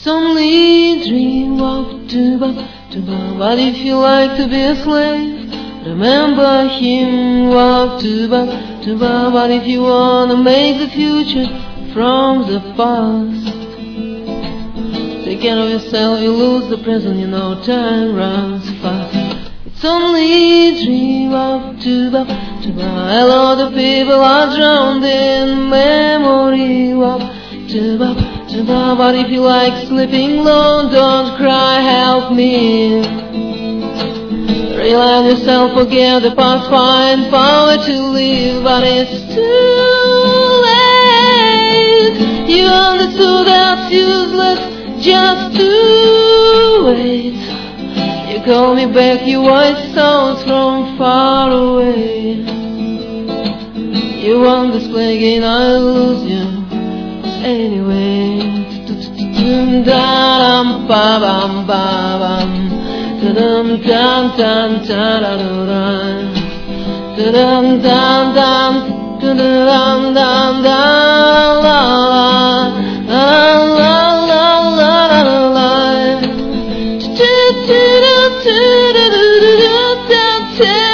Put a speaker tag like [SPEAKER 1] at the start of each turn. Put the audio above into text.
[SPEAKER 1] only a dream. Walk to ba. But if you like to be a slave, remember him. Walk to ba. But if you wanna make the future from the past, take care of yourself, you lose the present, you know time runs fast. It's only a dream. Walk to ba. A lot of people are drowned in memory. Walk to ba. But if you like sleeping alone, don't cry, help me. Rely on yourself, forget the past, find power to live. But it's too late. You understood that's useless, just to wait. You call me back, you white stones from far away. You won't display again, I'll lose you anyway. Da-dum, ba-bum, ba-bum. Da-dum, dum, dum, da-da-da-da. Da-dum, dum, dum, da-dum, dum, dum, la-la. La-la-la-la-la-la-la.